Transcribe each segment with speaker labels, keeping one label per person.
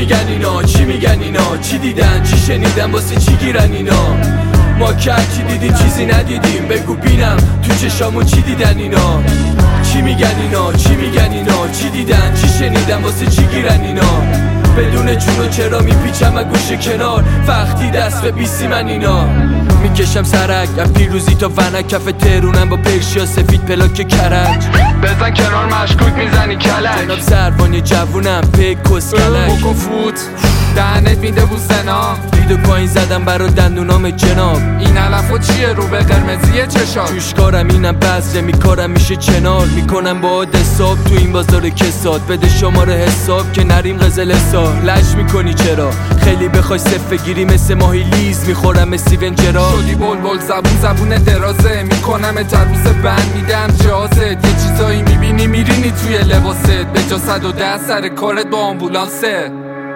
Speaker 1: میگن اینا؟ چی میگن اینا؟ چی دیدن؟ چی شنیدن؟ واسه چی گیرن اینا؟ ما که هرچی دیدیم چیزی ندیدیم. بگو بینم تو چشامون چی دیدن اینا؟ چی میگن اینا؟ چی میگن اینا؟ چی دیدن؟ چی شنیدن؟ واسه چی گیرن اینا؟ بدون جون و چرا میپیچم از گوشه کنار وقتی دست به بیسی من اینا. میکشم سرک از پیروزی تا ونک کف تهرونم با پرشیا سفید پلاک کرج.
Speaker 2: بزن کنار مشکوک میزنی کلک.
Speaker 1: جناب سروانی جوونم پیک کسکلک.
Speaker 2: بکن فوت دهنت میده بو سنا.
Speaker 1: دید و پایین زدم برا دندونام جناب.
Speaker 2: این علفو چیه رو به قرمزیه چشام؟
Speaker 1: توش کارم اینم بذره میکارم میشه چنار. میکنم با عاد حساب تو این بازار کساد. بده شماره حساب که نریم قزل حساب. لش میکنی چرا؟ خیلی بخوای صف بگیری مثل ماهی لیز میخورم مثل ونجرا.
Speaker 2: شدی بلبل زبون درازه. میکنم تروس بند میدم جازت. یه چیزایی میبینی میرینی توی لباست. به جا 110 سر کارت با آمبولانسه.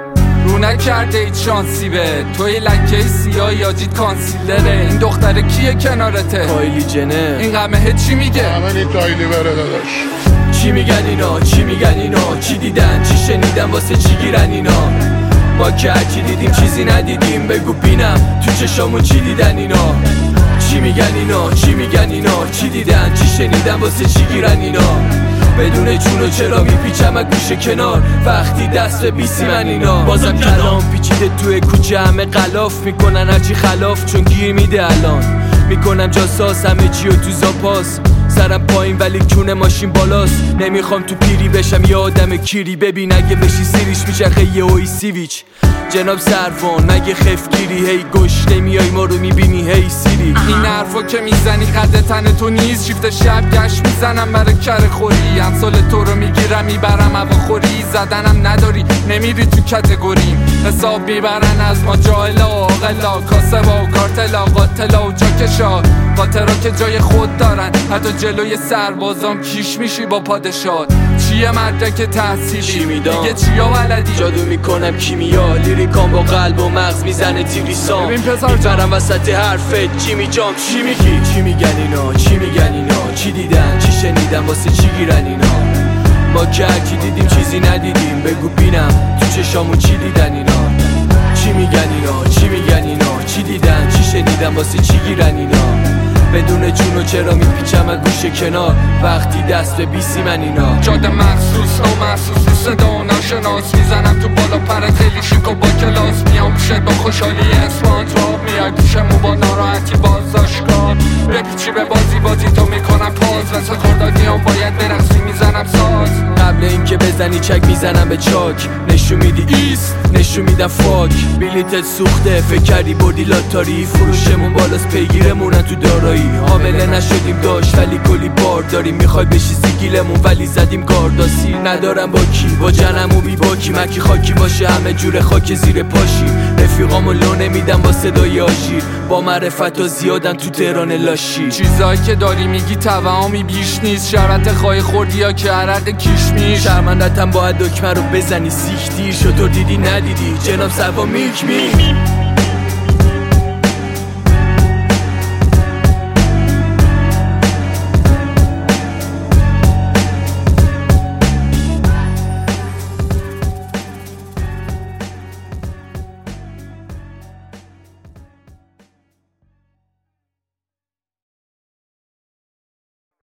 Speaker 2: رو نکرده هیچ شانسی به توی لکه سیاه یاجید کانسیلره. این دختره کیه کنارته؟
Speaker 1: کایلی جنر.
Speaker 2: این قمه چی میگه؟
Speaker 3: همین کایلی بره داداش.
Speaker 1: چی میگن اینا؟ چی میگن اینا؟ چی دیدن؟ چی شنیدن؟ واسه چی گیرن اینا؟ ما که هرچی دیدیم چیزی ندیدیم. بگو بینم تو چشامون چی دیدن اینا؟ چی میگن اینا؟ چی میگن اینا؟ چی دیدن؟ چی شنیدن؟ واسه چی گیرن اینا؟ بدون جون و چرا میپیچم از گوشه کنار وقتی دست به بیسی من اینا. بازم کلام پیچیده توی کوچه همه غلاف میکنن هرچی خلاف چون گیر میده الان. میکنم جاساس همه چی و تو زاپاس. سرم پایین ولی کونه ماشین بالاست. نمیخوام تو پیری بشم یه آدم کیری. ببین اگه بشی سیریش میچرخه یه اوی سیویچ. جناب سروان مگه خفگیری؟ هی گوش نمیای ما رو میبینی هی سیری.
Speaker 2: این حرفا که میزنی قد تن تو نیست. شیفت شب گشت میزنم برای کره خوری. امثال تو رو میگیرم میبرم هواخوری. زدنم نداری نمیری تو کتگوریم. حساب میبرن از ما جاهلا و عاقلا. کاسبا و کارتلا قاتلا و جاکشا. قاطرا که جای خود دارن. حتی جلوی سربازام کیش میشی با پادشاه. چیه مدرک تحصیلی؟ دیگه چیا بلدی؟
Speaker 1: جادو میکنم کیمیا. لیریکام با قلب و مغز میزنه تیریسام. میبرم وسط حرفت جیمی جام. چی میگی؟ چی میگن اینا؟ چی میگن اینا؟ چی دیدن؟ چی شنیدن؟ واسه چی گیرن اینا؟ ما که هرچی دیدیم چیزی ندیدیم. بگو بینم تو چشامون چی دیدن اینا؟ چی میگن اینا؟ چی میگن اینا؟ چی دیدن؟ چی شنیدن؟ واسه چی گیرن اینا؟ بدون جون و چرا میپیچم از گوشه کنار وقتی دست به بیسی من اینا.
Speaker 2: جاده محسوس و محسوس صدا ناشناس. میزنم تو بالا پرت خیلی شیک و با کلاس. میام پیشت با خوشحالی اسپانت راب. میای پیشمو با ناراحتی بازداشتگاه. بپیچی به بازی تو میکنم پاز. واسه خوردادیام باید برقصی میزنم ساز.
Speaker 1: قبل اینکه بزنی چک میزنم به چاک. نشون میدی ایست نشون میدم فاک. بلیتت سوخته فکر کردی بردی لاتاری. فروشمون بالاست پیگیرمونن تو دارایی. حامله نشدیم داشت ولی کلی بار داریم. میخوای بشی سیگیلمون ولی زدیم گارداسی. ندارم با کی با جنم و بی باکی. مکی خاکی باشه همه جور خاک زیر پاشی. رفیقامو لو نمیدم با صدای آژیر. با معرفت ها زیادن تو تهران لاشی.
Speaker 2: چیزایی که داری میگی توهمی بیش نیست. شرط خواهی خوردی یا که عرق کیش میش.
Speaker 1: شرمندتم باید دکمه رو بزنی سیخ دیر. شطور دیدی ندیدی جناب سروا میک می.